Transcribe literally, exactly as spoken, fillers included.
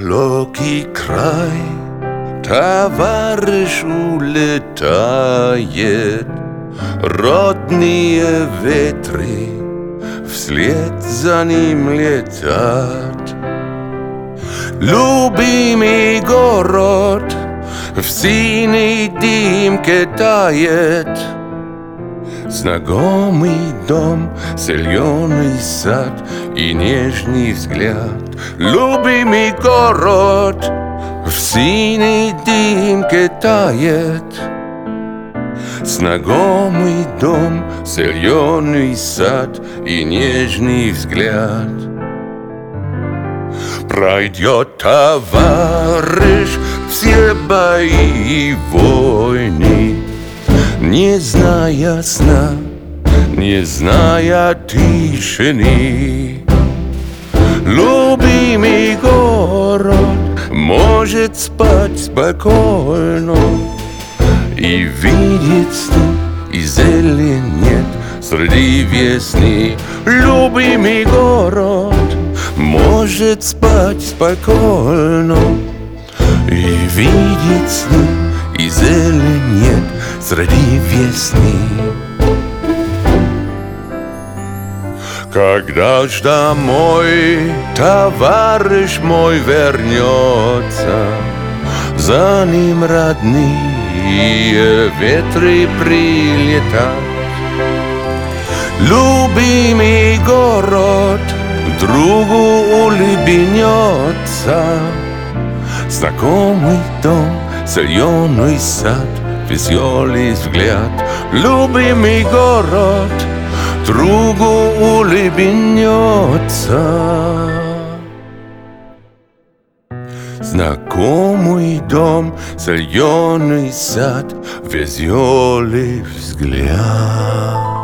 далекий край товарищ улетает, родные ветры вслед за ним летят. Любимый город в синей дымке тает, знакомый дом, зеленый сад и нежный взгляд. Любимый город в синей дымке тает, знакомый дом, зеленый сад и нежный взгляд. Пройдет товарищ все бои и войны, не зная сна, не зная тишины. Любимый город может спать спокойно и видеть сны, и зелень нет среди весны. Любимый город может спать спокойно и видеть сны, и зелень нет среди весны. Когда ж домой товарищ мой вернется, за ним родные ветры прилетят. Любимый город другу улыбнется, знакомый дом, зеленый сад, веселый взгляд. Любимый город другу улыбнется, знакомый дом, зеленый сад, веселый взгляд.